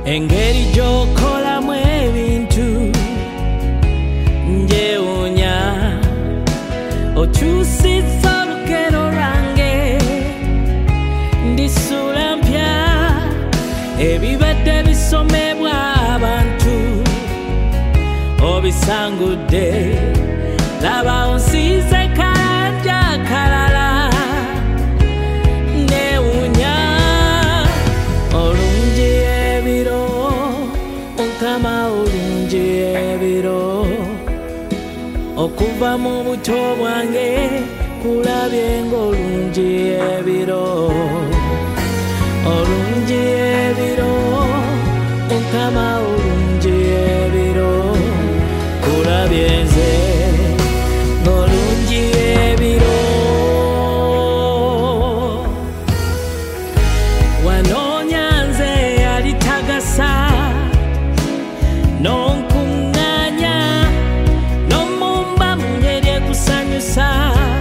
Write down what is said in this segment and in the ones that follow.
engeri gy'okolamu ebintu njewuunya okyusizza olugero lwange ndisula mpya ebibadde bisomebwa abantu obisangudde laba onsiize kanja kalala newuunya olungi ebiro Mukama olungi ebiro okuva mu buto bwange kulabye ng'olungi ebiro olungi ebiro Mukama olungi ebiro kulabye nze ng'olungi ebiro wanoonya nze alitagasa n'onkuŋŋaanya n'omumba mu ngeri ekusanyusa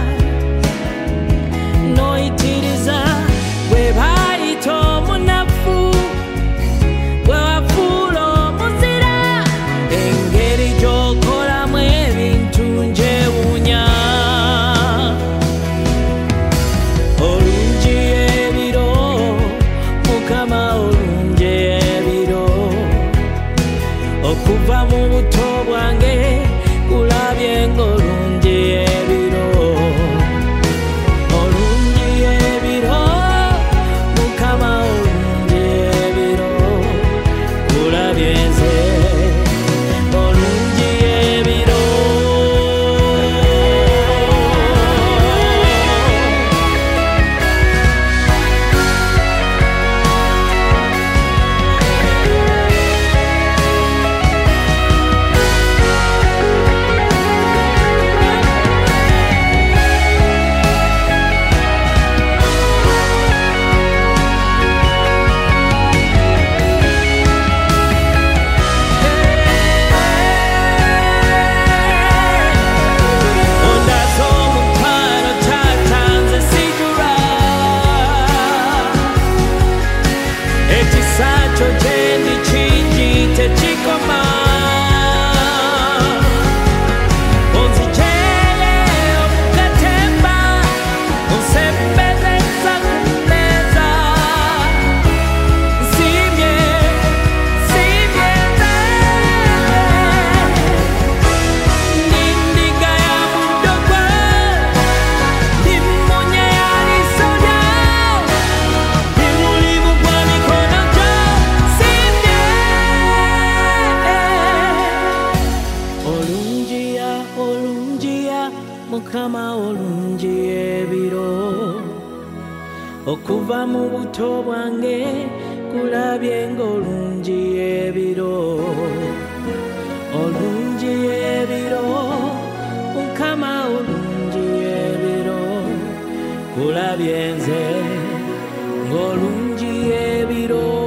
n'oyitiriza bwe baayita omunafu bwe wafuula omuzira engeri gy'okolamu ebintu njewuunya olungi ebiro Mukama olungi ebiro okuva mu buto bwange kulabye ng'olungi ebiro olungi ebiro Mukama olungi ebiro kulabye nze olungi ebiro Mukama olungi ebiro okuva mu buto bwange kulabye ng'olungi ebiro olungi ebiro Mukama olungi ebiro kulabye nze ng'olungi ebiro